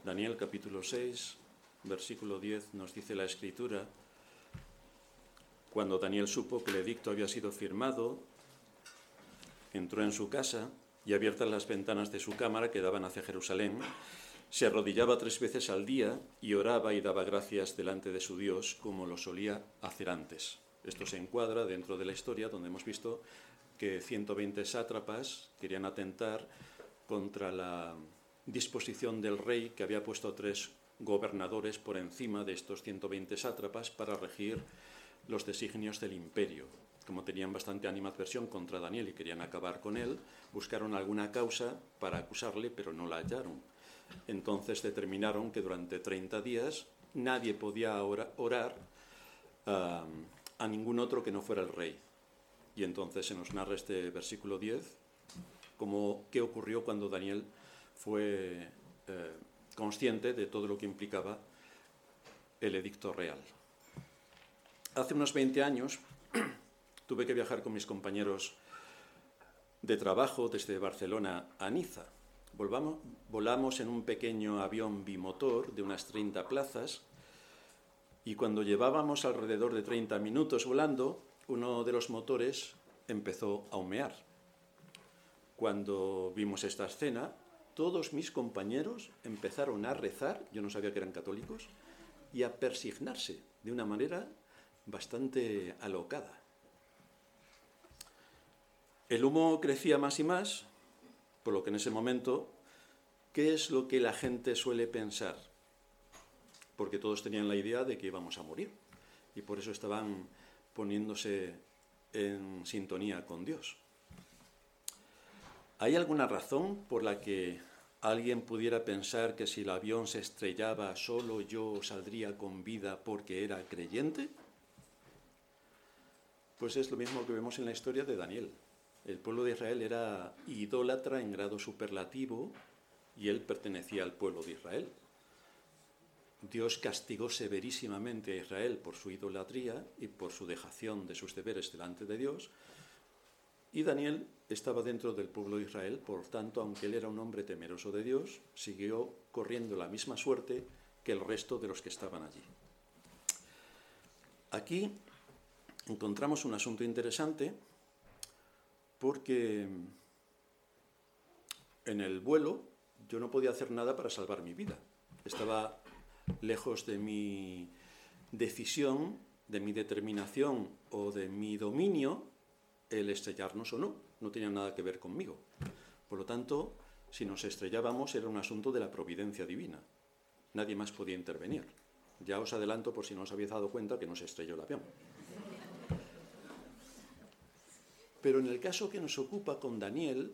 Daniel capítulo 6, versículo 10, nos dice la Escritura: cuando Daniel supo que el edicto había sido firmado, entró en su casa y, abiertas las ventanas de su cámara que daban hacia Jerusalén, se arrodillaba 3 veces al día y oraba y daba gracias delante de su Dios, como lo solía hacer antes. Esto se encuadra dentro de la historia donde hemos visto que 120 sátrapas querían atentar contra la disposición del rey, que había puesto 3 gobernadores por encima de estos 120 sátrapas para regir los designios del imperio. Como tenían bastante animadversión contra Daniel y querían acabar con él, buscaron alguna causa para acusarle, pero no la hallaron. Entonces determinaron que durante 30 días nadie podía orar a ningún otro que no fuera el rey. Y entonces se nos narra este versículo 10, como qué ocurrió cuando Daniel fue consciente de todo lo que implicaba el edicto real. Hace unos 20 años tuve que viajar con mis compañeros de trabajo desde Barcelona a Niza. Volamos en un pequeño avión bimotor de unas 30 plazas y cuando llevábamos alrededor de 30 minutos volando, uno de los motores empezó a humear. Cuando vimos esta escena, todos mis compañeros empezaron a rezar, yo no sabía que eran católicos, y a persignarse de una manera bastante alocada. El humo crecía más y más, por lo que en ese momento, ¿qué es lo que la gente suele pensar? Porque todos tenían la idea de que íbamos a morir, y por eso estaban poniéndose en sintonía con Dios. ¿Hay alguna razón por la que alguien pudiera pensar que si el avión se estrellaba solo yo saldría con vida porque era creyente? Pues es lo mismo que vemos en la historia de Daniel. El pueblo de Israel era idólatra en grado superlativo y él pertenecía al pueblo de Israel. Dios castigó severísimamente a Israel por su idolatría y por su dejación de sus deberes delante de Dios. Y Daniel estaba dentro del pueblo de Israel, por tanto, aunque él era un hombre temeroso de Dios, siguió corriendo la misma suerte que el resto de los que estaban allí. Aquí encontramos un asunto interesante porque en el vuelo yo no podía hacer nada para salvar mi vida. Estaba lejos de mi decisión, de mi determinación o de mi dominio el estrellarnos o no. No tenía nada que ver conmigo. Por lo tanto, si nos estrellábamos era un asunto de la providencia divina. Nadie más podía intervenir. Ya os adelanto, por si no os habéis dado cuenta, que no se estrelló el avión. Pero en el caso que nos ocupa con Daniel,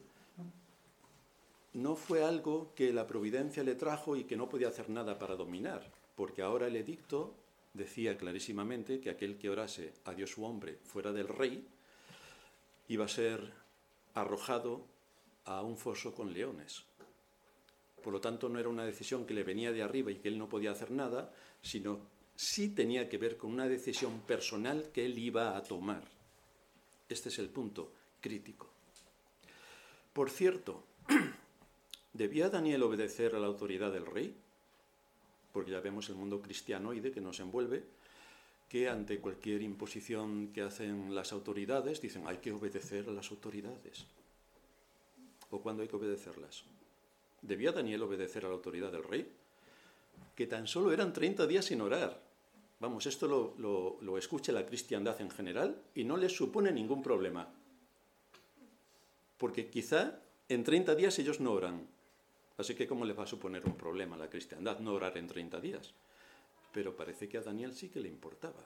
no fue algo que la providencia le trajo y que no podía hacer nada para dominar, porque ahora el edicto decía clarísimamente que aquel que orase a Dios su hombre fuera del rey iba a ser arrojado a un foso con leones. Por lo tanto, no era una decisión que le venía de arriba y que él no podía hacer nada, sino sí tenía que ver con una decisión personal que él iba a tomar. Este es el punto crítico. Por cierto, ¿debía Daniel obedecer a la autoridad del rey? Porque ya vemos el mundo cristianoide que nos envuelve, que ante cualquier imposición que hacen las autoridades, dicen, hay que obedecer a las autoridades. ¿O cuándo hay que obedecerlas? ¿Debía Daniel obedecer a la autoridad del rey? Que tan solo eran 30 días sin orar. Vamos, esto lo escucha la cristiandad en general y no les supone ningún problema. Porque quizá en 30 días ellos no oran. Así que ¿cómo les va a suponer un problema a la cristiandad no orar en 30 días? Pero parece que a Daniel sí que le importaba.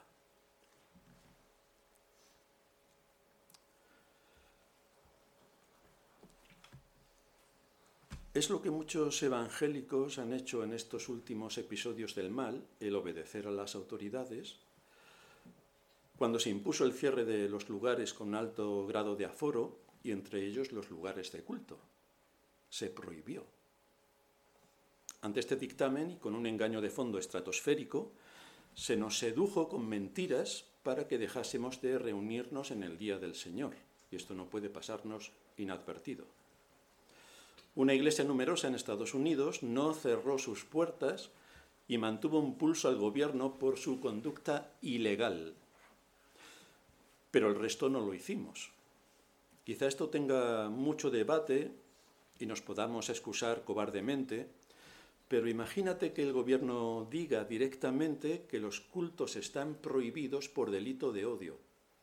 Es lo que muchos evangélicos han hecho en estos últimos episodios del mal, el obedecer a las autoridades. Cuando se impuso el cierre de los lugares con alto grado de aforo, y entre ellos los lugares de culto, se prohibió. Ante este dictamen y con un engaño de fondo estratosférico, se nos sedujo con mentiras para que dejásemos de reunirnos en el día del Señor. Y esto no puede pasarnos inadvertido. Una iglesia numerosa en Estados Unidos no cerró sus puertas y mantuvo un pulso al gobierno por su conducta ilegal. Pero el resto no lo hicimos. Quizá esto tenga mucho debate y nos podamos excusar cobardemente, pero imagínate que el gobierno diga directamente que los cultos están prohibidos por delito de odio.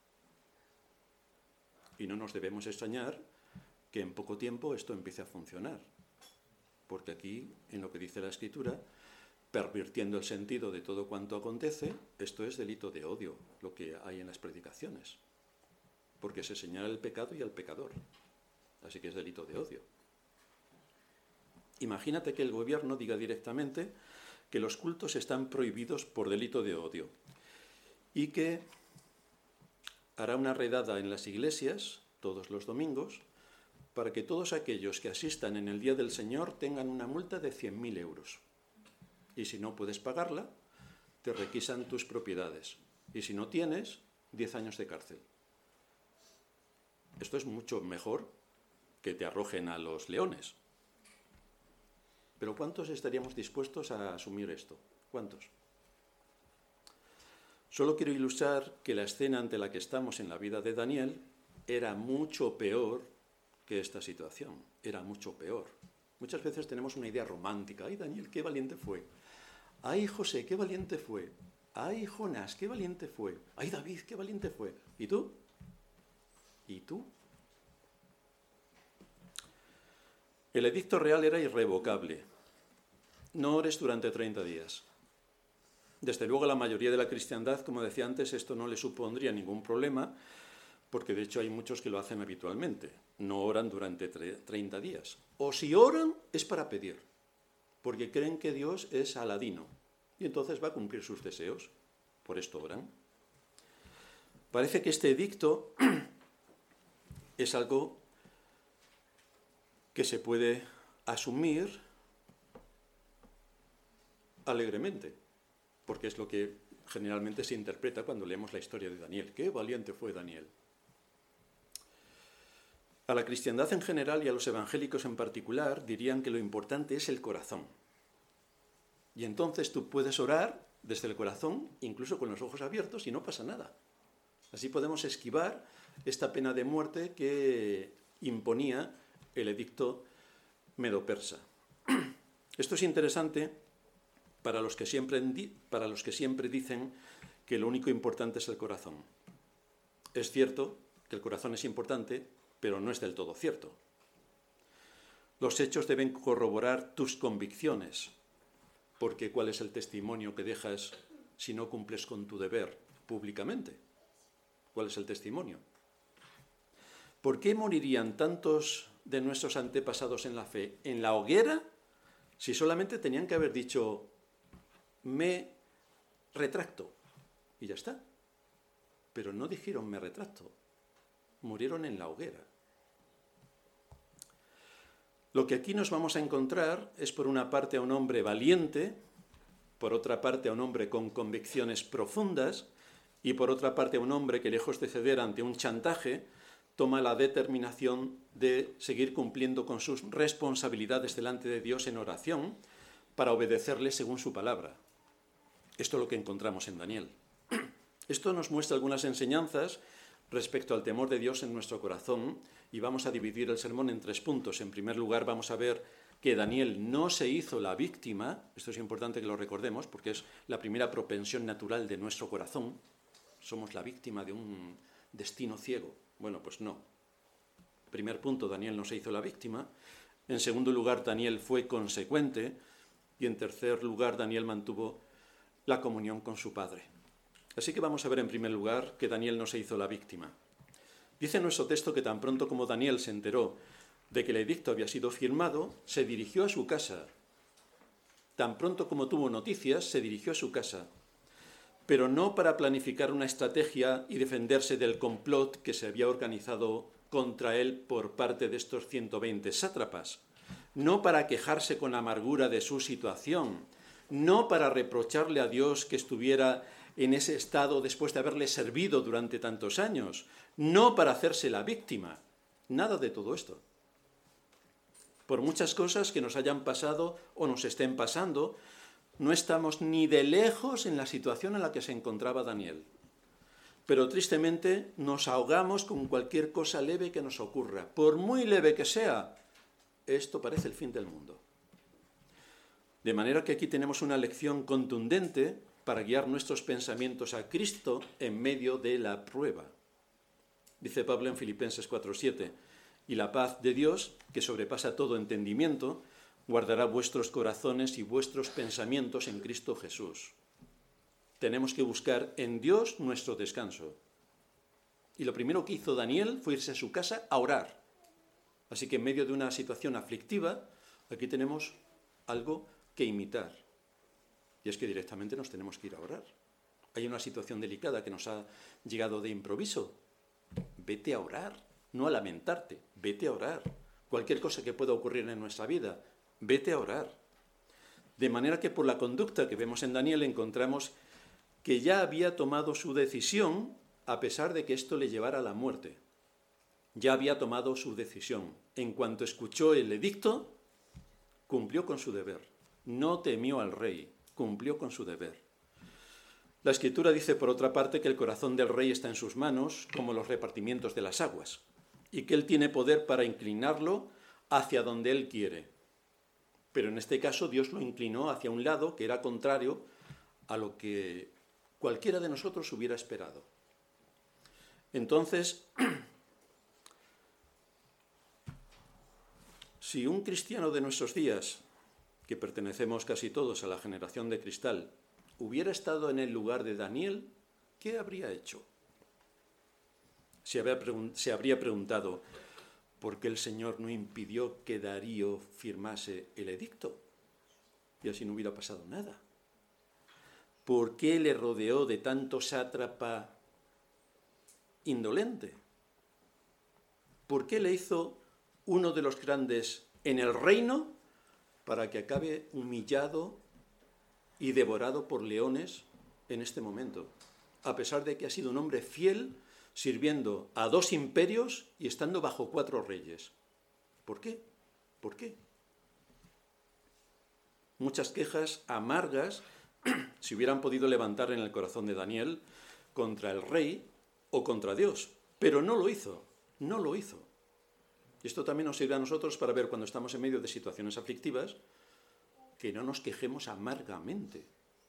Y no nos debemos extrañar que en poco tiempo esto empiece a funcionar. Porque aquí, en lo que dice la Escritura, pervirtiendo el sentido de todo cuanto acontece, esto es delito de odio, lo que hay en las predicaciones. Porque se señala el pecado y al pecador. Así que es delito de odio. Imagínate que el gobierno diga directamente que los cultos están prohibidos por delito de odio y que hará una redada en las iglesias todos los domingos para que todos aquellos que asistan en el Día del Señor tengan una multa de 100.000 euros. Y si no puedes pagarla, te requisan tus propiedades. Y si no tienes, 10 años de cárcel. Esto es mucho mejor que te arrojen a los leones. Pero ¿cuántos estaríamos dispuestos a asumir esto? ¿Cuántos? Solo quiero ilustrar que la escena ante la que estamos en la vida de Daniel era mucho peor que esta situación. Era mucho peor. Muchas veces tenemos una idea romántica. ¡Ay, Daniel, qué valiente fue! ¡Ay, José, qué valiente fue! ¡Ay, Jonás, qué valiente fue! ¡Ay, David, qué valiente fue! ¿Y tú? ¿Y tú? El edicto real era irrevocable. No ores durante 30 días. Desde luego, a la mayoría de la cristiandad, como decía antes, esto no le supondría ningún problema, porque de hecho hay muchos que lo hacen habitualmente. No oran durante 30 días. O si oran, es para pedir, porque creen que Dios es aladino, y entonces va a cumplir sus deseos. Por esto oran. Parece que este edicto es algo que se puede asumir alegremente, porque es lo que generalmente se interpreta cuando leemos la historia de Daniel. ¡Qué valiente fue Daniel! A la cristiandad en general y a los evangélicos en particular dirían que lo importante es el corazón. Y entonces tú puedes orar desde el corazón, incluso con los ojos abiertos, y no pasa nada. Así podemos esquivar esta pena de muerte que imponía el edicto medo-persa. Esto es interesante para los que siempre dicen que lo único importante es el corazón. Es cierto que el corazón es importante, pero no es del todo cierto. Los hechos deben corroborar tus convicciones, porque ¿cuál es el testimonio que dejas si no cumples con tu deber públicamente? ¿Cuál es el testimonio? ¿Por qué morirían tantos de nuestros antepasados en la fe en la hoguera si solamente tenían que haber dicho me retracto y ya está? Pero no dijeron me retracto, murieron en la hoguera. Lo que aquí nos vamos a encontrar es por una parte a un hombre valiente, por otra parte a un hombre con convicciones profundas y por otra parte a un hombre que lejos de ceder ante un chantaje toma la determinación de seguir cumpliendo con sus responsabilidades delante de Dios en oración para obedecerle según su palabra. Esto es lo que encontramos en Daniel. Esto nos muestra algunas enseñanzas respecto al temor de Dios en nuestro corazón y vamos a dividir el sermón en 3 puntos. En primer lugar, vamos a ver que Daniel no se hizo la víctima. Esto es importante que lo recordemos porque es la primera propensión natural de nuestro corazón. Somos la víctima de un destino ciego. Bueno, pues no. Primer punto, Daniel no se hizo la víctima. En segundo lugar, Daniel fue consecuente. Y en tercer lugar, Daniel mantuvo la comunión con su padre. Así que vamos a ver en primer lugar que Daniel no se hizo la víctima. Dice nuestro texto que tan pronto como Daniel se enteró de que el edicto había sido firmado, se dirigió a su casa. Tan pronto como tuvo noticias, se dirigió a su casa. Pero no para planificar una estrategia y defenderse del complot que se había organizado contra él por parte de estos 120 sátrapas. No para quejarse con amargura de su situación. No para reprocharle a Dios que estuviera en ese estado después de haberle servido durante tantos años, no para hacerse la víctima, nada de todo esto. Por muchas cosas que nos hayan pasado o nos estén pasando, no estamos ni de lejos en la situación en la que se encontraba Daniel. Pero tristemente nos ahogamos con cualquier cosa leve que nos ocurra. Por muy leve que sea, esto parece el fin del mundo. De manera que aquí tenemos una lección contundente para guiar nuestros pensamientos a Cristo en medio de la prueba. Dice Pablo en Filipenses 4:7, y la paz de Dios, que sobrepasa todo entendimiento, guardará vuestros corazones y vuestros pensamientos en Cristo Jesús. Tenemos que buscar en Dios nuestro descanso. Y lo primero que hizo Daniel fue irse a su casa a orar. Así que en medio de una situación aflictiva, aquí tenemos algo que imitar. Y es que directamente nos tenemos que ir a orar. Hay una situación delicada que nos ha llegado de improviso. Vete a orar, no a lamentarte, vete a orar. Cualquier cosa que pueda ocurrir en nuestra vida, vete a orar. De manera que por la conducta que vemos en Daniel encontramos que ya había tomado su decisión a pesar de que esto le llevara a la muerte. Ya había tomado su decisión. En cuanto escuchó el edicto, cumplió con su deber. No temió al rey, cumplió con su deber. La Escritura dice, por otra parte, que el corazón del rey está en sus manos, como los repartimientos de las aguas, y que él tiene poder para inclinarlo hacia donde él quiere. Pero en este caso Dios lo inclinó hacia un lado que era contrario a lo que cualquiera de nosotros hubiera esperado. Entonces, si un cristiano de nuestros días, que pertenecemos casi todos a la generación de cristal, hubiera estado en el lugar de Daniel, ¿qué habría hecho? Se habría preguntado, ¿por qué el Señor no impidió que Darío firmase el edicto? Y así no hubiera pasado nada. ¿Por qué le rodeó de tanto sátrapa indolente? ¿Por qué le hizo uno de los grandes en el reino para que acabe humillado y devorado por leones en este momento? A pesar de que ha sido un hombre fiel, sirviendo a 2 imperios y estando bajo 4 reyes. ¿Por qué? ¿Por qué? Muchas quejas amargas se hubieran podido levantar en el corazón de Daniel contra el rey o contra Dios, pero no lo hizo, no lo hizo. Y esto también nos sirve a nosotros para ver cuando estamos en medio de situaciones aflictivas que no nos quejemos amargamente.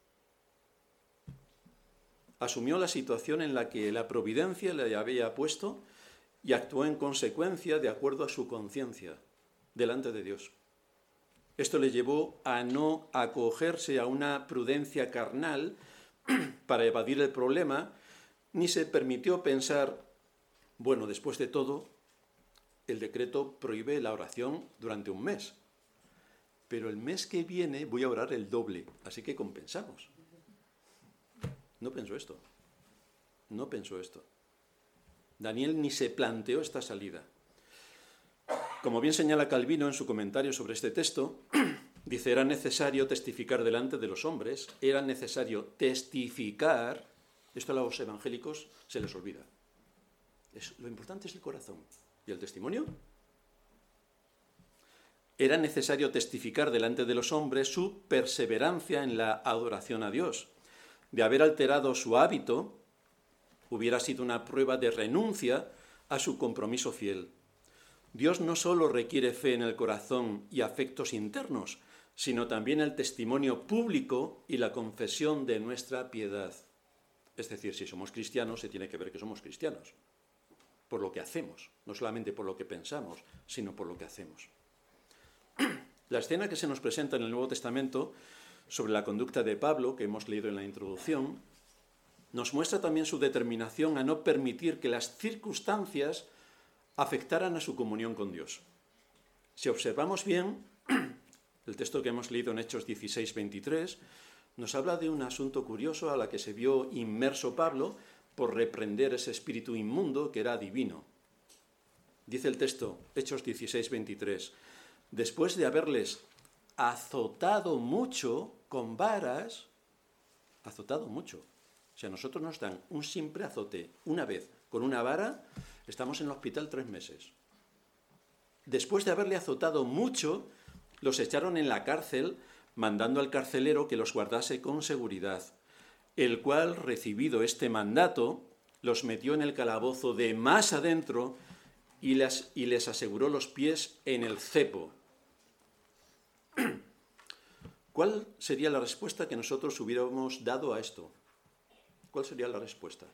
Asumió la situación en la que la providencia le había puesto y actuó en consecuencia de acuerdo a su conciencia delante de Dios. Esto le llevó a no acogerse a una prudencia carnal para evadir el problema, ni se permitió pensar, bueno, después de todo, el decreto prohíbe la oración durante un mes, pero el mes que viene voy a orar el doble, así que compensamos. No pensó esto. No pensó esto. Daniel ni se planteó esta salida. Como bien señala Calvino en su comentario sobre este texto, dice, era necesario testificar delante de los hombres, era necesario testificar, esto a los evangélicos se les olvida. Lo importante es el corazón. ¿Y el testimonio? Era necesario testificar delante de los hombres su perseverancia en la adoración a Dios. De haber alterado su hábito, hubiera sido una prueba de renuncia a su compromiso fiel. Dios no solo requiere fe en el corazón y afectos internos, sino también el testimonio público y la confesión de nuestra piedad. Es decir, si somos cristianos, se tiene que ver que somos cristianos, por lo que hacemos, no solamente por lo que pensamos, sino por lo que hacemos. La escena que se nos presenta en el Nuevo Testamento sobre la conducta de Pablo, que hemos leído en la introducción, nos muestra también su determinación a no permitir que las circunstancias afectaran a su comunión con Dios. Si observamos bien, el texto que hemos leído en Hechos 16:23 nos habla de un asunto curioso a la que se vio inmerso Pablo por reprender ese espíritu inmundo que era divino. Dice el texto, Hechos 16:23, después de haberles azotado mucho con varas, azotado mucho. O sea, nosotros nos dan un simple azote una vez con una vara, estamos en el hospital 3 meses. después de haberle azotado mucho, los echaron en la cárcel, mandando al carcelero que los guardase con seguridad, el cual, recibido este mandato, los metió en el calabozo de más adentro y les aseguró los pies en el cepo. ¿Cuál sería la respuesta que nosotros hubiéramos dado a esto? ¿Cuál sería la respuesta?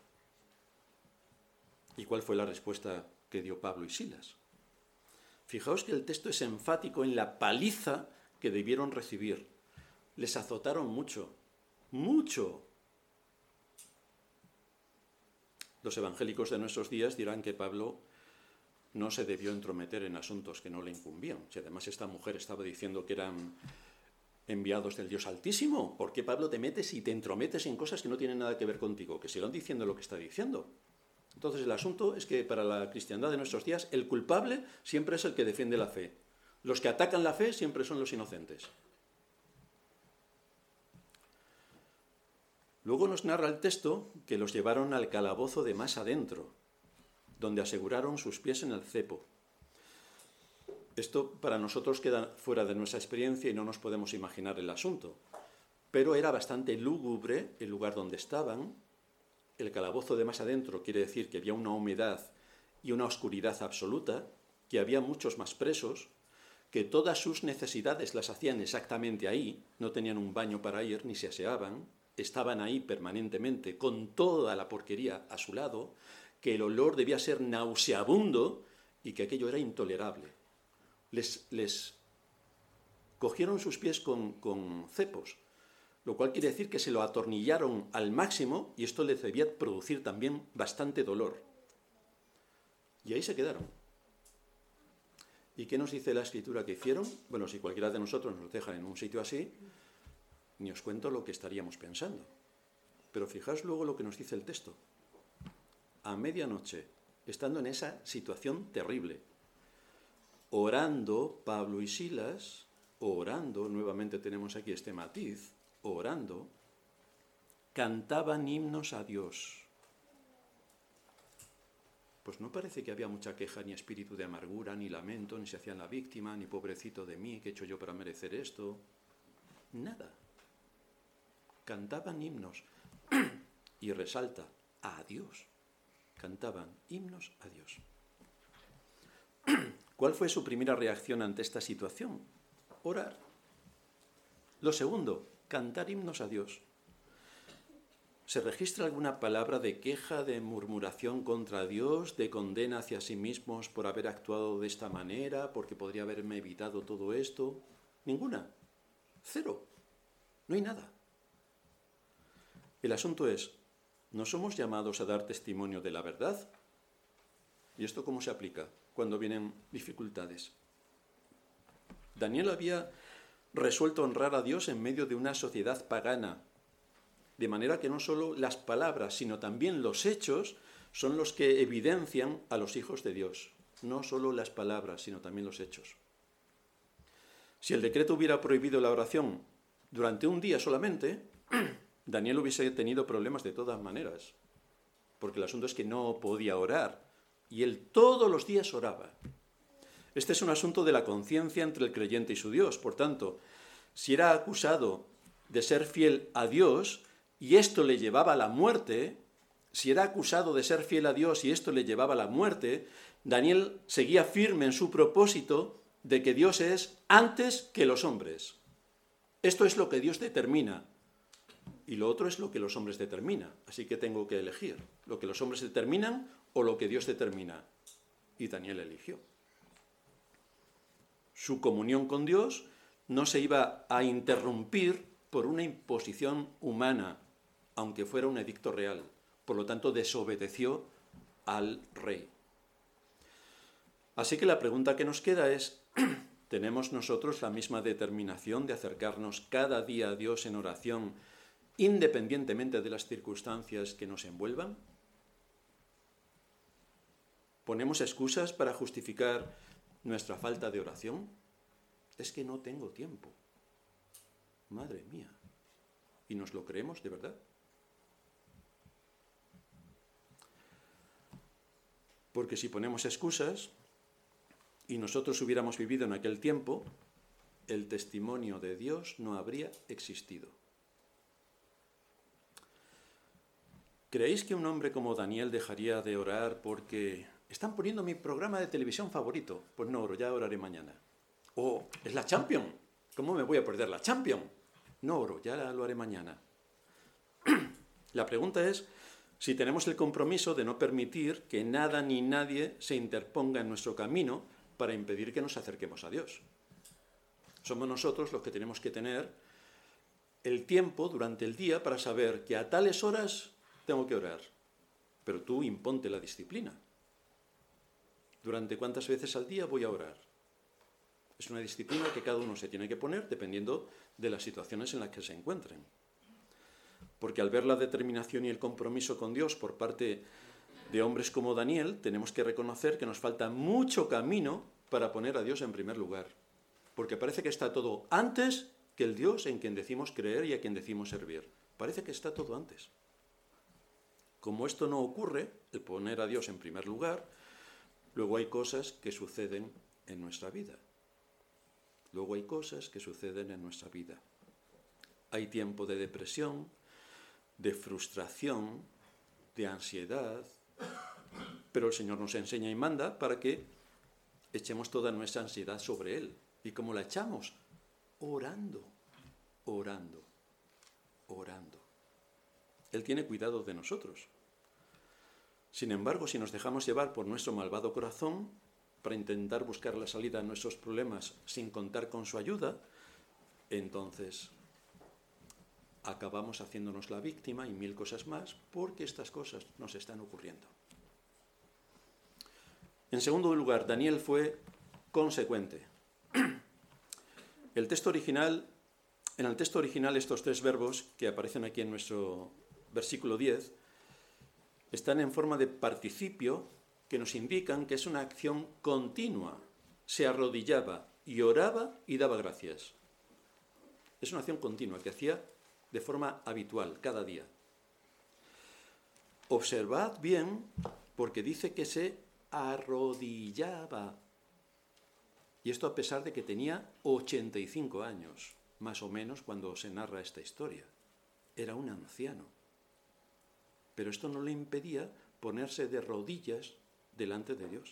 ¿Y cuál fue la respuesta que dio Pablo y Silas? Fijaos que el texto es enfático en la paliza que debieron recibir. Les azotaron mucho, mucho. Los evangélicos de nuestros días dirán que Pablo no se debió entrometer en asuntos que no le incumbían. Si además esta mujer estaba diciendo que eran enviados del Dios Altísimo, ¿por qué, Pablo, te metes y te entrometes en cosas que no tienen nada que ver contigo? Que sigan diciendo lo que está diciendo. Entonces el asunto es que para la cristiandad de nuestros días el culpable siempre es el que defiende la fe. Los que atacan la fe siempre son los inocentes. Luego nos narra el texto que los llevaron al calabozo de más adentro, donde aseguraron sus pies en el cepo. Esto para nosotros queda fuera de nuestra experiencia y no nos podemos imaginar el asunto. Pero era bastante lúgubre el lugar donde estaban. El calabozo de más adentro quiere decir que había una humedad y una oscuridad absoluta, que había muchos más presos, que todas sus necesidades las hacían exactamente ahí, no tenían un baño para ir ni se aseaban, estaban ahí permanentemente con toda la porquería a su lado, que el olor debía ser nauseabundo y que aquello era intolerable. Les cogieron sus pies con cepos, lo cual quiere decir que se lo atornillaron al máximo y esto les debía producir también bastante dolor. Y ahí se quedaron. ¿Y qué nos dice la Escritura que hicieron? Bueno, si cualquiera de nosotros nos deja en un sitio así, ni os cuento lo que estaríamos pensando. Pero fijaos luego lo que nos dice el texto. A medianoche, estando en esa situación terrible, orando Pablo y Silas, orando, nuevamente tenemos aquí este matiz, orando, cantaban himnos a Dios. Pues no parece que había mucha queja, ni espíritu de amargura, ni lamento, ni se hacían la víctima, ni pobrecito de mí, ¿qué he hecho yo para merecer esto? Nada. Cantaban himnos. Y resalta, a Dios. Cantaban himnos a Dios. ¿Cuál fue su primera reacción ante esta situación? Orar. Lo segundo, cantar himnos a Dios. ¿Se registra alguna palabra de queja, de murmuración contra Dios, de condena hacia sí mismos por haber actuado de esta manera, porque podría haberme evitado todo esto? Ninguna. Cero. No hay nada. El asunto es, ¿no somos llamados a dar testimonio de la verdad? ¿Y esto cómo se aplica cuando vienen dificultades? Daniel había resuelto honrar a Dios en medio de una sociedad pagana, de manera que no solo las palabras, sino también los hechos son los que evidencian a los hijos de Dios. No solo las palabras, sino también los hechos. Si el decreto hubiera prohibido la oración durante un día solamente, Daniel hubiese tenido problemas de todas maneras, porque el asunto es que no podía orar, y él todos los días oraba. Este es un asunto de la conciencia entre el creyente y su Dios. Por tanto, si era acusado de ser fiel a Dios y esto le llevaba a la muerte, si era acusado de ser fiel a Dios y esto le llevaba a la muerte, Daniel seguía firme en su propósito de que Dios es antes que los hombres. Esto es lo que Dios determina y lo otro es lo que los hombres determinan. Así que tengo que elegir lo que los hombres determinan o lo que Dios determina. Y Daniel eligió. Su comunión con Dios no se iba a interrumpir por una imposición humana, aunque fuera un edicto real. Por lo tanto, desobedeció al rey. Así que la pregunta que nos queda es, ¿tenemos nosotros la misma determinación de acercarnos cada día a Dios en oración, independientemente de las circunstancias que nos envuelvan? ¿Ponemos excusas para justificar nuestra falta de oración? Es que no tengo tiempo. Madre mía. ¿Y nos lo creemos de verdad? Porque si ponemos excusas, y nosotros hubiéramos vivido en aquel tiempo, el testimonio de Dios no habría existido. ¿Creéis que un hombre como Daniel dejaría de orar porque están poniendo mi programa de televisión favorito? Pues no oro, ya oraré mañana. O es la Champions, ¿cómo me voy a perder la Champions? No oro, ya lo haré mañana. La pregunta es si tenemos el compromiso de no permitir que nada ni nadie se interponga en nuestro camino para impedir que nos acerquemos a Dios. Somos nosotros los que tenemos que tener el tiempo durante el día para saber que a tales horas tengo que orar, pero tú imponte la disciplina. ¿Durante cuántas veces al día voy a orar? Es una disciplina que cada uno se tiene que poner dependiendo de las situaciones en las que se encuentren. Porque al ver la determinación y el compromiso con Dios por parte de hombres como Daniel, tenemos que reconocer que nos falta mucho camino para poner a Dios en primer lugar. Porque parece que está todo antes que el Dios en quien decimos creer y a quien decimos servir. Parece que está todo antes. Como esto no ocurre, el poner a Dios en primer lugar, luego hay cosas que suceden en nuestra vida. Hay tiempo de depresión, de frustración, de ansiedad, pero el Señor nos enseña y manda para que echemos toda nuestra ansiedad sobre Él. ¿Y cómo la echamos? Orando. Él tiene cuidado de nosotros. Sin embargo, si nos dejamos llevar por nuestro malvado corazón para intentar buscar la salida a nuestros problemas sin contar con su ayuda, entonces acabamos haciéndonos la víctima y 1000 cosas más porque estas cosas nos están ocurriendo. En segundo lugar, Daniel fue consecuente. En el texto original, estos 3 verbos que aparecen aquí en nuestro versículo 10 están en forma de participio que nos indican que es una acción continua. Se arrodillaba y oraba y daba gracias. Es una acción continua que hacía de forma habitual, cada día. Observad bien, porque dice que se arrodillaba. Y esto a pesar de que tenía 85 años, más o menos, cuando se narra esta historia. Era un anciano. Pero esto no le impedía ponerse de rodillas delante de Dios.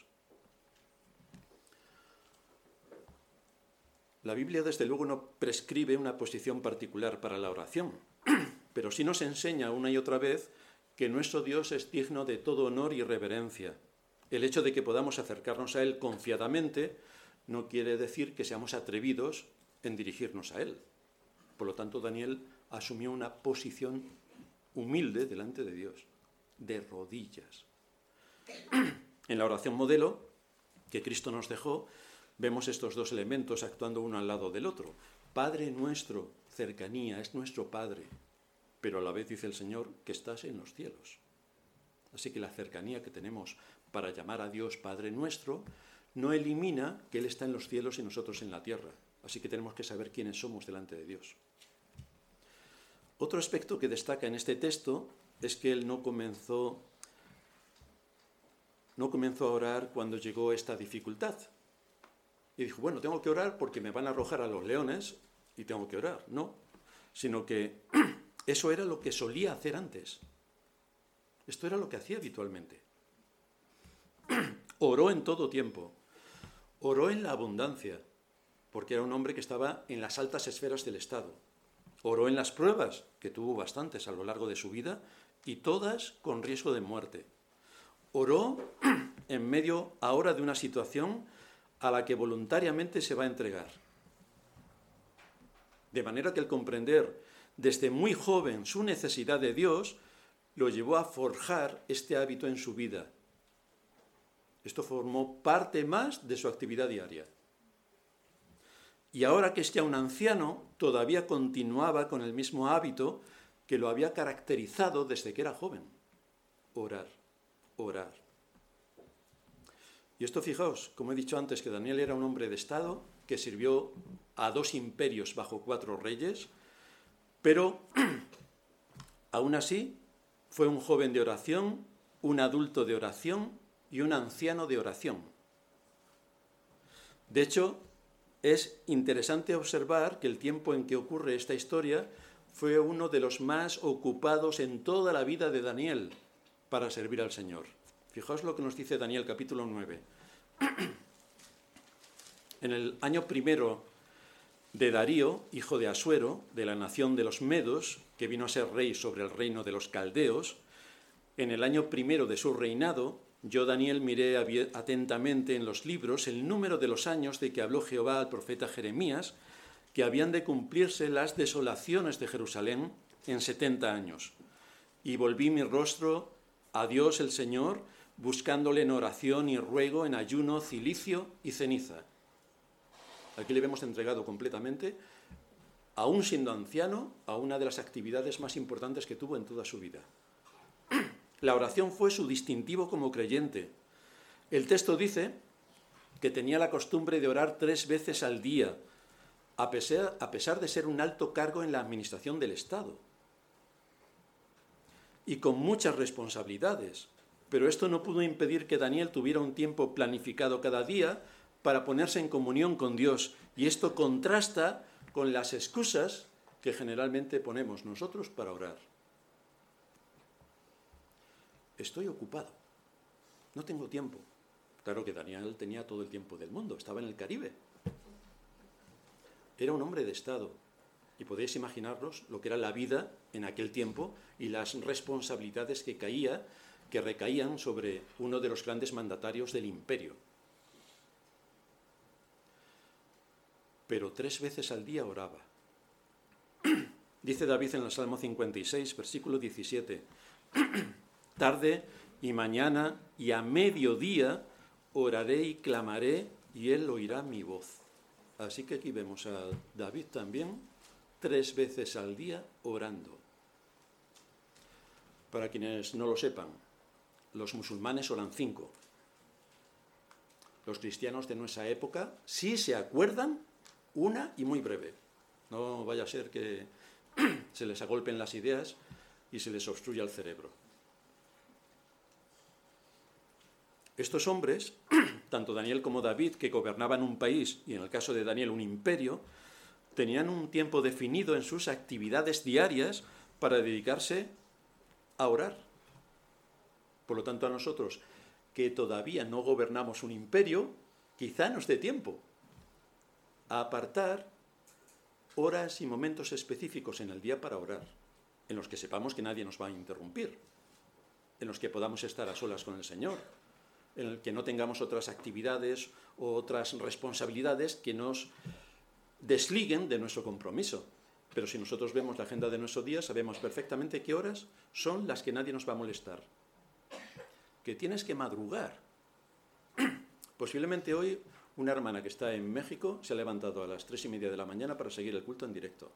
La Biblia, desde luego, no prescribe una posición particular para la oración, pero sí nos enseña una y otra vez que nuestro Dios es digno de todo honor y reverencia. El hecho de que podamos acercarnos a Él confiadamente no quiere decir que seamos atrevidos en dirigirnos a Él. Por lo tanto, Daniel asumió una posición humilde delante de Dios, de rodillas. En la oración modelo que Cristo nos dejó, vemos estos 2 elementos actuando uno al lado del otro. Padre nuestro, cercanía, es nuestro Padre, pero a la vez dice el Señor que estás en los cielos. Así que la cercanía que tenemos para llamar a Dios Padre nuestro no elimina que Él está en los cielos y nosotros en la tierra. Así que tenemos que saber quiénes somos delante de Dios. Otro aspecto que destaca en este texto es que Él no comenzó a orar cuando llegó esta dificultad. Y dijo, bueno, tengo que orar porque me van a arrojar a los leones y tengo que orar. No, sino que eso era lo que solía hacer antes. Esto era lo que hacía habitualmente. Oró en todo tiempo. Oró en la abundancia, porque era un hombre que estaba en las altas esferas del Estado. Oró en las pruebas, que tuvo bastantes a lo largo de su vida, y todas con riesgo de muerte. Oró en medio ahora de una situación a la que voluntariamente se va a entregar. De manera que el comprender desde muy joven su necesidad de Dios lo llevó a forjar este hábito en su vida. Esto formó parte más de su actividad diaria. Y ahora que es ya un anciano, todavía continuaba con el mismo hábito que lo había caracterizado desde que era joven. Orar. Y esto, fijaos, como he dicho antes, que Daniel era un hombre de Estado que sirvió a 2 imperios bajo 4 reyes, pero aún así fue un joven de oración, un adulto de oración y un anciano de oración. De hecho, es interesante observar que el tiempo en que ocurre esta historia fue uno de los más ocupados en toda la vida de Daniel para servir al Señor. Fijaos lo que nos dice Daniel capítulo 9. En el año primero de Darío, hijo de Asuero, de la nación de los Medos, que vino a ser rey sobre el reino de los Caldeos, en el año primero de su reinado, yo, Daniel, miré atentamente en los libros el número de los años de que habló Jehová al profeta Jeremías, que habían de cumplirse las desolaciones de Jerusalén en 70 años. Y volví mi rostro a Dios el Señor, buscándole en oración y ruego, en ayuno, cilicio y ceniza. Aquí le vemos entregado completamente, aún siendo anciano, a una de las actividades más importantes que tuvo en toda su vida. La oración fue su distintivo como creyente. El texto dice que tenía la costumbre de orar 3 veces al día, a pesar de ser un alto cargo en la administración del Estado. Y con muchas responsabilidades. Pero esto no pudo impedir que Daniel tuviera un tiempo planificado cada día para ponerse en comunión con Dios. Y esto contrasta con las excusas que generalmente ponemos nosotros para orar. Estoy ocupado, no tengo tiempo. Claro que Daniel tenía todo el tiempo del mundo, estaba en el Caribe. Era un hombre de Estado y podéis imaginaros lo que era la vida en aquel tiempo y las responsabilidades que recaían sobre uno de los grandes mandatarios del imperio. Pero 3 veces al día oraba. Dice David en el Salmo 56, versículo 17, tarde y mañana y a mediodía oraré y clamaré y él oirá mi voz. Así que aquí vemos a David también 3 veces al día orando. Para quienes no lo sepan, los musulmanes oran 5. Los cristianos de nuestra época sí se acuerdan, una y muy breve. No vaya a ser que se les agolpen las ideas y se les obstruya el cerebro. Estos hombres, tanto Daniel como David, que gobernaban un país, y en el caso de Daniel un imperio, tenían un tiempo definido en sus actividades diarias para dedicarse a orar. Por lo tanto, a nosotros, que todavía no gobernamos un imperio, quizá nos dé tiempo a apartar horas y momentos específicos en el día para orar, en los que sepamos que nadie nos va a interrumpir, en los que podamos estar a solas con el Señor, en el que no tengamos otras actividades o otras responsabilidades que nos desliguen de nuestro compromiso. Pero si nosotros vemos la agenda de nuestro día, sabemos perfectamente qué horas son las que nadie nos va a molestar. Que tienes que madrugar. Posiblemente hoy una hermana que está en México se ha levantado a las 3:30 de la mañana para seguir el culto en directo.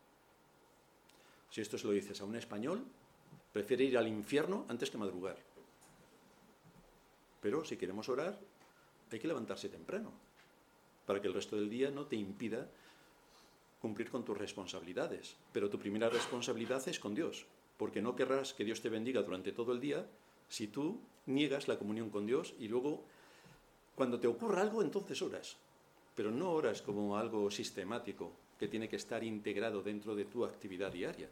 Si esto se lo dices a un español, prefiere ir al infierno antes que madrugar. Pero si queremos orar, hay que levantarse temprano, para que el resto del día no te impida cumplir con tus responsabilidades. Pero tu primera responsabilidad es con Dios, porque no querrás que Dios te bendiga durante todo el día si tú niegas la comunión con Dios y luego, cuando te ocurra algo, entonces oras. Pero no oras como algo sistemático, que tiene que estar integrado dentro de tu actividad diaria.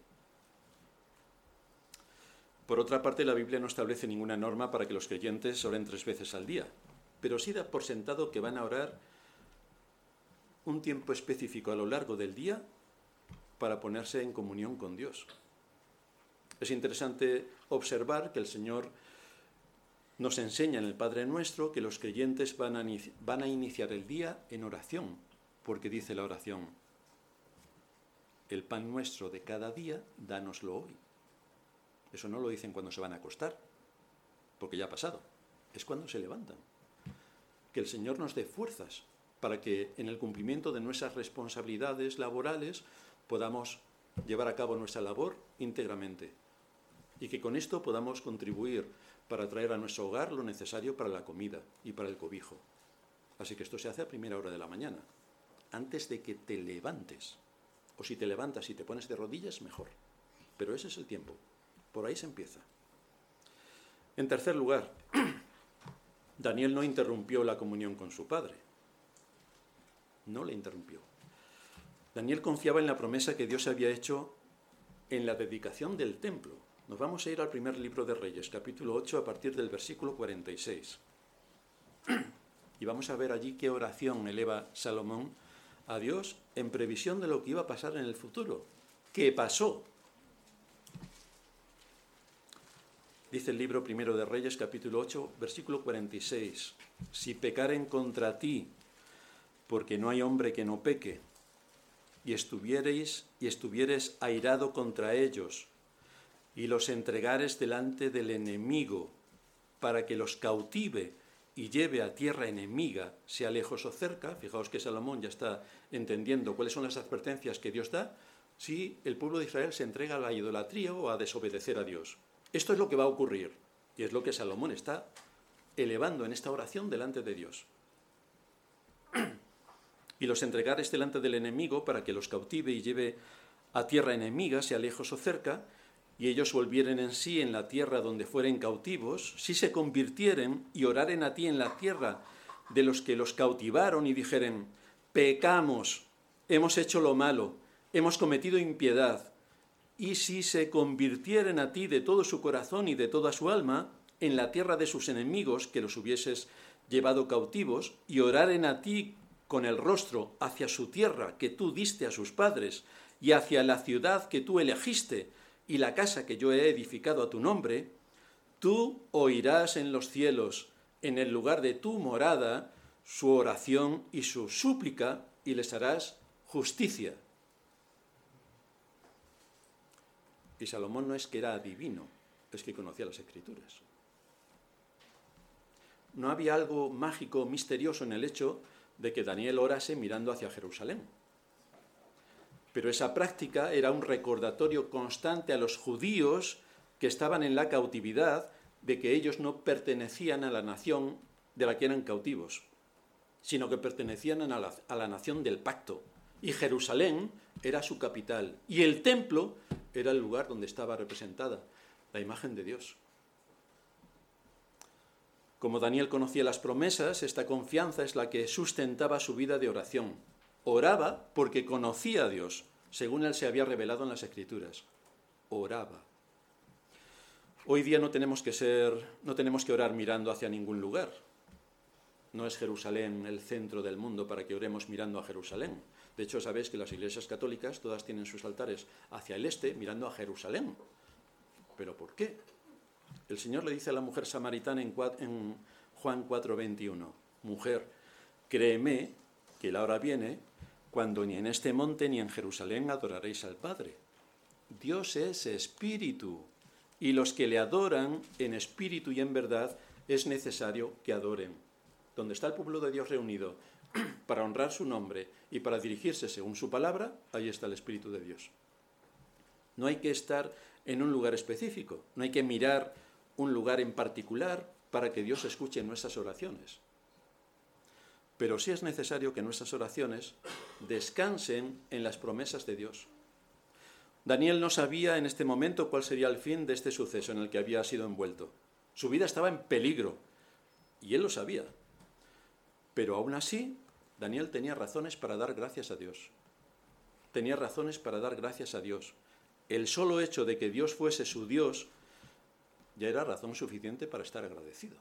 Por otra parte, la Biblia no establece ninguna norma para que los creyentes oren 3 veces al día, pero sí da por sentado que van a orar un tiempo específico a lo largo del día para ponerse en comunión con Dios. Es interesante observar que el Señor nos enseña en el Padre Nuestro que los creyentes van a iniciar el día en oración, porque dice la oración: el pan nuestro de cada día, dánoslo hoy. Eso no lo dicen cuando se van a acostar, porque ya ha pasado. Es cuando se levantan. Que el Señor nos dé fuerzas para que en el cumplimiento de nuestras responsabilidades laborales podamos llevar a cabo nuestra labor íntegramente. Y que con esto podamos contribuir para traer a nuestro hogar lo necesario para la comida y para el cobijo. Así que esto se hace a primera hora de la mañana, antes de que te levantes. O si te levantas y te pones de rodillas, mejor. Pero ese es el tiempo. Por ahí se empieza. En tercer lugar, Daniel no interrumpió la comunión con su padre. No le interrumpió. Daniel confiaba en la promesa que Dios había hecho en la dedicación del templo. Nos vamos a ir al primer libro de Reyes, capítulo 8, a partir del versículo 46. Y vamos a ver allí qué oración eleva Salomón a Dios en previsión de lo que iba a pasar en el futuro. ¿Qué pasó? Dice el libro primero de Reyes, capítulo 8, versículo 46. Si pecaren contra ti, porque no hay hombre que no peque, y estuvieres airado contra ellos, y los entregares delante del enemigo, para que los cautive y lleve a tierra enemiga, sea lejos o cerca. Fijaos que Salomón ya está entendiendo cuáles son las advertencias que Dios da si el pueblo de Israel se entrega a la idolatría o a desobedecer a Dios. Esto es lo que va a ocurrir, y es lo que Salomón está elevando en esta oración delante de Dios. Y los entregares delante del enemigo para que los cautive y lleve a tierra enemiga, sea lejos o cerca, y ellos volvieren en sí en la tierra donde fueren cautivos, si se convirtieren y oraren a ti en la tierra de los que los cautivaron y dijeren, pecamos, hemos hecho lo malo, hemos cometido impiedad, y si se convirtieren a ti de todo su corazón y de toda su alma en la tierra de sus enemigos que los hubieses llevado cautivos, y oraren a ti con el rostro hacia su tierra que tú diste a sus padres, y hacia la ciudad que tú elegiste, y la casa que yo he edificado a tu nombre, tú oirás en los cielos, en el lugar de tu morada, su oración y su súplica, y les harás justicia. Y Salomón no es que era adivino, es que conocía las Escrituras. No había algo mágico, misterioso en el hecho de que Daniel orase mirando hacia Jerusalén. Pero esa práctica era un recordatorio constante a los judíos que estaban en la cautividad de que ellos no pertenecían a la nación de la que eran cautivos, sino que pertenecían a la nación del pacto. Y Jerusalén era su capital. Y el templo era el lugar donde estaba representada la imagen de Dios. Como Daniel conocía las promesas, esta confianza es la que sustentaba su vida de oración. Oraba porque conocía a Dios, según él se había revelado en las Escrituras. Oraba. Hoy día no tenemos que orar mirando hacia ningún lugar. No es Jerusalén el centro del mundo para que oremos mirando a Jerusalén. De hecho, sabéis que las iglesias católicas todas tienen sus altares hacia el este, mirando a Jerusalén. ¿Pero por qué? El Señor le dice a la mujer samaritana en Juan 4:21, mujer, créeme que la hora viene cuando ni en este monte ni en Jerusalén adoraréis al Padre. Dios es espíritu, y los que le adoran en espíritu y en verdad es necesario que adoren. Donde está el pueblo de Dios reunido para honrar su nombre y para dirigirse según su palabra, ahí está el Espíritu de Dios. No hay que estar en un lugar específico, no hay que mirar un lugar en particular para que Dios escuche nuestras oraciones. Pero sí es necesario que nuestras oraciones descansen en las promesas de Dios. Daniel no sabía en este momento cuál sería el fin de este suceso en el que había sido envuelto. Su vida estaba en peligro, y él lo sabía. Pero aún así, Daniel tenía razones para dar gracias a Dios. Tenía razones para dar gracias a Dios. El solo hecho de que Dios fuese su Dios ya era razón suficiente para estar agradecido.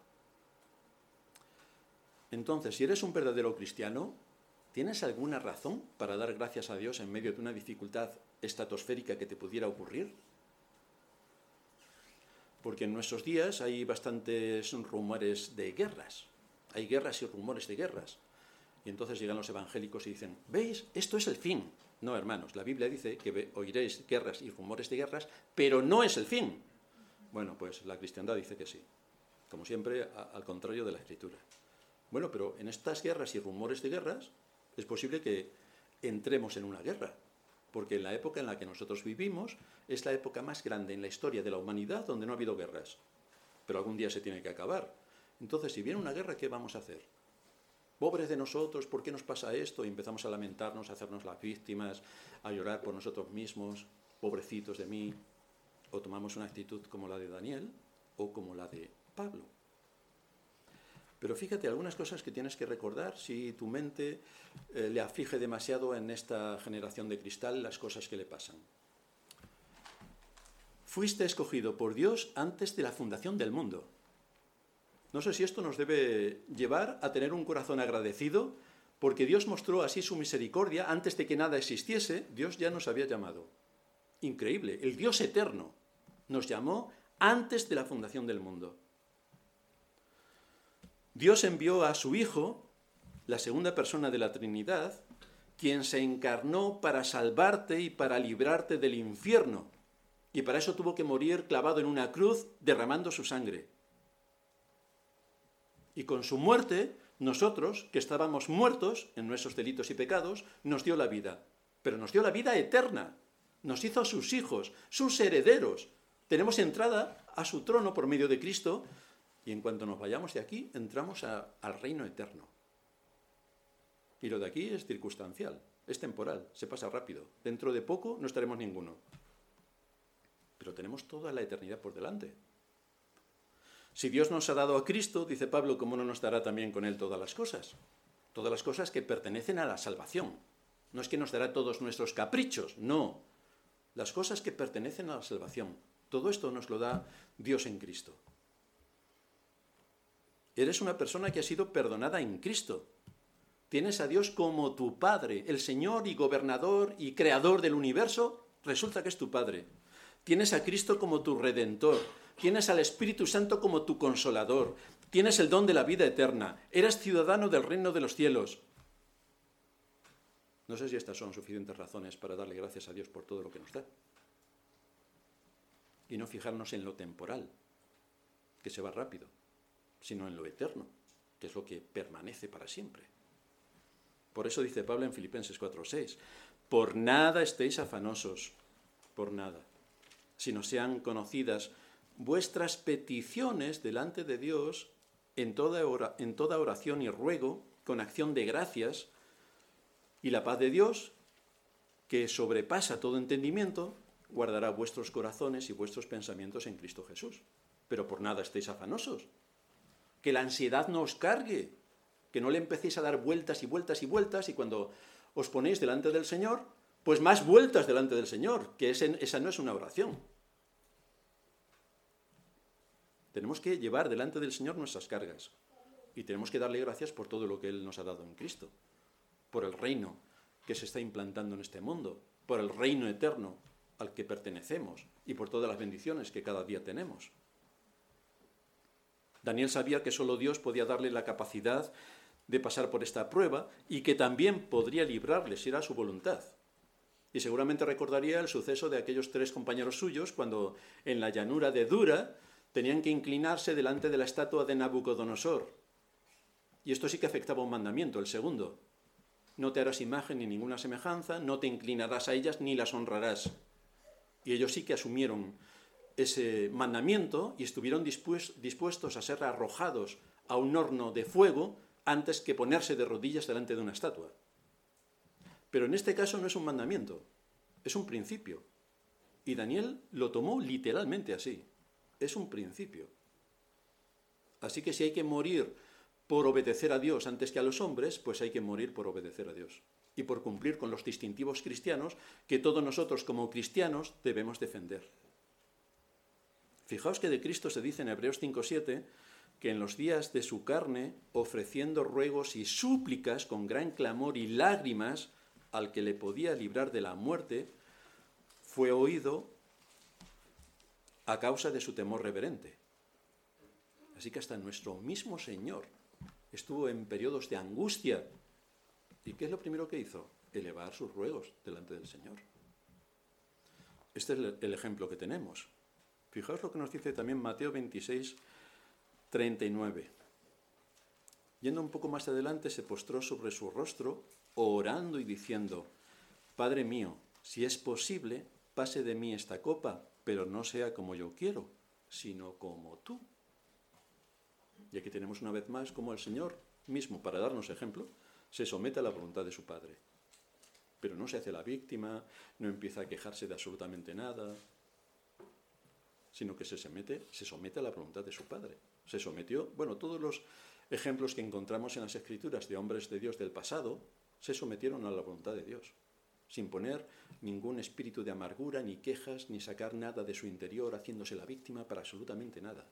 Entonces, si eres un verdadero cristiano, ¿tienes alguna razón para dar gracias a Dios en medio de una dificultad estratosférica que te pudiera ocurrir? Porque en nuestros días hay bastantes rumores de guerras. Hay guerras y rumores de guerras. Y entonces llegan los evangélicos y dicen, ¿veis? Esto es el fin. No, hermanos, la Biblia dice que oiréis guerras y rumores de guerras, pero no es el fin. Bueno, pues la cristiandad dice que sí. Como siempre, al contrario de la Escritura. Bueno, pero en estas guerras y rumores de guerras es posible que entremos en una guerra. Porque en la época en la que nosotros vivimos es la época más grande en la historia de la humanidad donde no ha habido guerras. Pero algún día se tiene que acabar. Entonces, si viene una guerra, ¿qué vamos a hacer? Pobres de nosotros, ¿por qué nos pasa esto? Y empezamos a lamentarnos, a hacernos las víctimas, a llorar por nosotros mismos, pobrecitos de mí. O tomamos una actitud como la de Daniel o como la de Pablo. Pero fíjate, algunas cosas que tienes que recordar si tu mente le aflige demasiado en esta generación de cristal las cosas que le pasan. Fuiste escogido por Dios antes de la fundación del mundo. No sé si esto nos debe llevar a tener un corazón agradecido, porque Dios mostró así su misericordia antes de que nada existiese. Dios ya nos había llamado. Increíble, el Dios eterno nos llamó antes de la fundación del mundo. Dios envió a su Hijo, la segunda persona de la Trinidad, quien se encarnó para salvarte y para librarte del infierno. Y para eso tuvo que morir clavado en una cruz, derramando su sangre. Y con su muerte, nosotros, que estábamos muertos en nuestros delitos y pecados, nos dio la vida. Pero nos dio la vida eterna. Nos hizo sus hijos, sus herederos. Tenemos entrada a su trono por medio de Cristo, y en cuanto nos vayamos de aquí, entramos al reino eterno. Y lo de aquí es circunstancial, es temporal, se pasa rápido. Dentro de poco no estaremos ninguno. Pero tenemos toda la eternidad por delante. Si Dios nos ha dado a Cristo, dice Pablo, ¿cómo no nos dará también con Él todas las cosas? Todas las cosas que pertenecen a la salvación. No es que nos dará todos nuestros caprichos, no. Las cosas que pertenecen a la salvación. Todo esto nos lo da Dios en Cristo. Eres una persona que ha sido perdonada en Cristo. Tienes a Dios como tu Padre, el Señor y gobernador y creador del universo, resulta que es tu Padre. Tienes a Cristo como tu Redentor. Tienes al Espíritu Santo como tu Consolador. Tienes el don de la vida eterna. Eres ciudadano del reino de los cielos. No sé si estas son suficientes razones para darle gracias a Dios por todo lo que nos da. Y no fijarnos en lo temporal, que se va rápido, sino en lo eterno, que es lo que permanece para siempre. Por eso dice Pablo en Filipenses 4:6, por nada estéis afanosos, por nada, sino sean conocidas vuestras peticiones delante de Dios en toda oración y ruego, con acción de gracias, y la paz de Dios, que sobrepasa todo entendimiento, guardará vuestros corazones y vuestros pensamientos en Cristo Jesús. Pero por nada estéis afanosos. Que la ansiedad no os cargue, que no le empecéis a dar vueltas y vueltas y vueltas, y cuando os ponéis delante del Señor, pues más vueltas delante del Señor, que esa no es una oración. Tenemos que llevar delante del Señor nuestras cargas, y tenemos que darle gracias por todo lo que Él nos ha dado en Cristo, por el reino que se está implantando en este mundo, por el reino eterno al que pertenecemos, y por todas las bendiciones que cada día tenemos. Daniel sabía que solo Dios podía darle la capacidad de pasar por esta prueba y que también podría librarle si era su voluntad. Y seguramente recordaría el suceso de aquellos 3 compañeros suyos cuando en la llanura de Dura tenían que inclinarse delante de la estatua de Nabucodonosor. Y esto sí que afectaba un mandamiento, el segundo. No te harás imagen ni ninguna semejanza, no te inclinarás a ellas ni las honrarás. Y ellos sí que asumieron ese mandamiento y estuvieron dispuestos a ser arrojados a un horno de fuego antes que ponerse de rodillas delante de una estatua. Pero en este caso no es un mandamiento, es un principio. Y Daniel lo tomó literalmente así. Es un principio. Así que si hay que morir por obedecer a Dios antes que a los hombres, pues hay que morir por obedecer a Dios. Y por cumplir con los distintivos cristianos que todos nosotros como cristianos debemos defender. Fijaos que de Cristo se dice en Hebreos 5:7 que en los días de su carne, ofreciendo ruegos y súplicas con gran clamor y lágrimas al que le podía librar de la muerte, fue oído a causa de su temor reverente. Así que hasta nuestro mismo Señor estuvo en periodos de angustia. ¿Y qué es lo primero que hizo? Elevar sus ruegos delante del Señor. Este es el ejemplo que tenemos. Fijaos lo que nos dice también Mateo 26:39. Yendo un poco más adelante, se postró sobre su rostro, orando y diciendo, Padre mío, si es posible, pase de mí esta copa, pero no sea como yo quiero, sino como tú. Y aquí tenemos una vez más como el Señor mismo, para darnos ejemplo, se somete a la voluntad de su Padre. Pero no se hace la víctima, no empieza a quejarse de absolutamente nada, sino que se somete a la voluntad de su Padre. Se sometió, todos los ejemplos que encontramos en las Escrituras de hombres de Dios del pasado, se sometieron a la voluntad de Dios, sin poner ningún espíritu de amargura, ni quejas, ni sacar nada de su interior, haciéndose la víctima para absolutamente nada.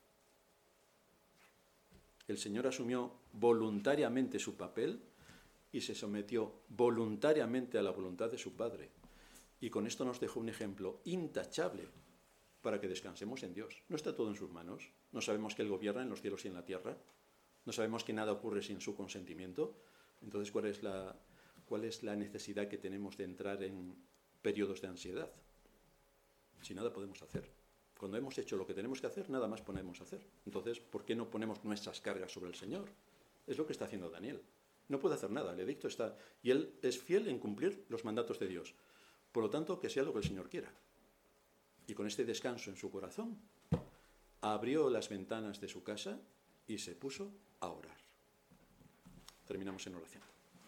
El Señor asumió voluntariamente su papel y se sometió voluntariamente a la voluntad de su Padre. Y con esto nos dejó un ejemplo intachable para que descansemos en Dios. No está todo en sus manos. No sabemos que Él gobierna en los cielos y en la tierra. No sabemos que nada ocurre sin su consentimiento. Entonces, ¿cuál es la necesidad que tenemos de entrar en periodos de ansiedad? Si nada podemos hacer. Cuando hemos hecho lo que tenemos que hacer, nada más podemos hacer. Entonces, ¿por qué no ponemos nuestras cargas sobre el Señor? Es lo que está haciendo Daniel. No puede hacer nada, el edicto está... Y él es fiel en cumplir los mandatos de Dios. Por lo tanto, que sea lo que el Señor quiera. Y con este descanso en su corazón, abrió las ventanas de su casa y se puso a orar. Terminamos en oración.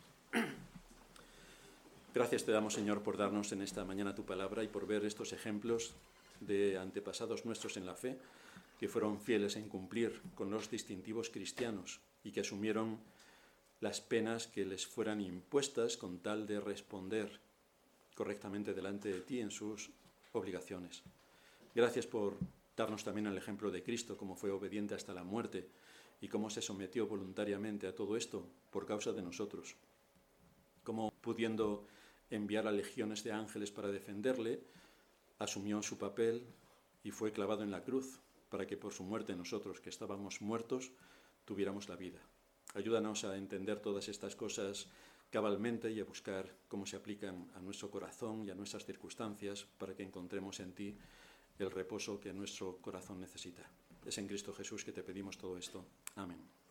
Gracias te damos, Señor, por darnos en esta mañana tu palabra y por ver estos ejemplos de antepasados nuestros en la fe, que fueron fieles en cumplir con los distintivos cristianos y que asumieron las penas que les fueran impuestas con tal de responder correctamente delante de ti en sus obligaciones. Gracias por darnos también el ejemplo de Cristo, cómo fue obediente hasta la muerte y cómo se sometió voluntariamente a todo esto por causa de nosotros. Cómo, pudiendo enviar a legiones de ángeles para defenderle, asumió su papel y fue clavado en la cruz para que por su muerte nosotros, que estábamos muertos, tuviéramos la vida. Ayúdanos a entender todas estas cosas cabalmente y a buscar cómo se aplican a nuestro corazón y a nuestras circunstancias para que encontremos en ti el reposo que nuestro corazón necesita. Es en Cristo Jesús que te pedimos todo esto. Amén.